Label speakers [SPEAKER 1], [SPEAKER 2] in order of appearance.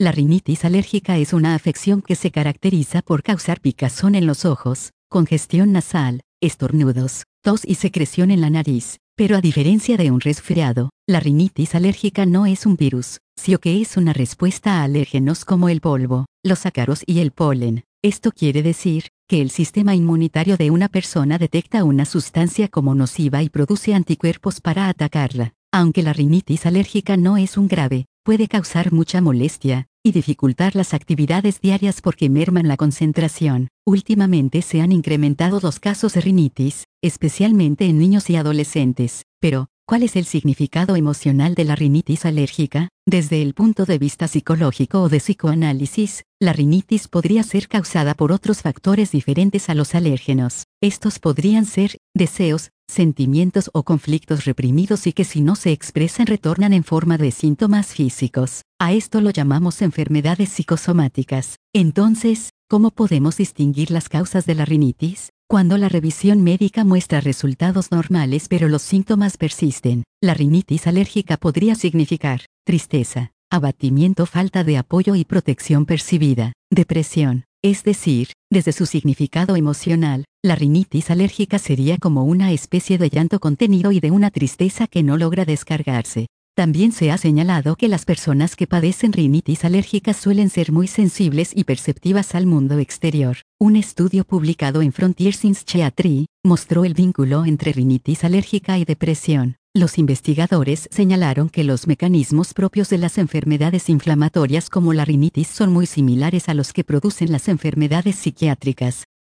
[SPEAKER 1] La rinitis alérgica es una afección que se caracteriza por causar picazón en los ojos, congestión nasal, estornudos, tos y secreción en la nariz. Pero a diferencia de un resfriado, la rinitis alérgica no es un virus, sino que es una respuesta a alérgenos como el polvo, los ácaros y el polen. Esto quiere decir que el sistema inmunitario de una persona detecta una sustancia como nociva y produce anticuerpos para atacarla. Aunque la rinitis alérgica no es un grave, puede causar mucha molestia y dificultar las actividades diarias porque merman la concentración. Últimamente se han incrementado los casos de rinitis, especialmente en niños y adolescentes. Pero, ¿cuál es el significado emocional de la rinitis alérgica? Desde el punto de vista psicológico o de psicoanálisis, la rinitis podría ser causada por otros factores diferentes a los alérgenos. Estos podrían ser deseos, sentimientos o conflictos reprimidos y que si no se expresan retornan en forma de síntomas físicos. A esto lo llamamos enfermedades psicosomáticas. Entonces, ¿cómo podemos distinguir las causas de la rinitis? Cuando la revisión médica muestra resultados normales pero los síntomas persisten, la rinitis alérgica podría significar tristeza, abatimiento, falta de apoyo y protección percibida, depresión. Es decir, desde su significado emocional, la rinitis alérgica sería como una especie de llanto contenido y de una tristeza que no logra descargarse. También se ha señalado que las personas que padecen rinitis alérgica suelen ser muy sensibles y perceptivas al mundo exterior. Un estudio publicado en Frontiers in Psychiatry mostró el vínculo entre rinitis alérgica y depresión. Los investigadores señalaron que los mecanismos propios de las enfermedades inflamatorias como la rinitis son muy similares a los que producen las enfermedades psiquiátricas.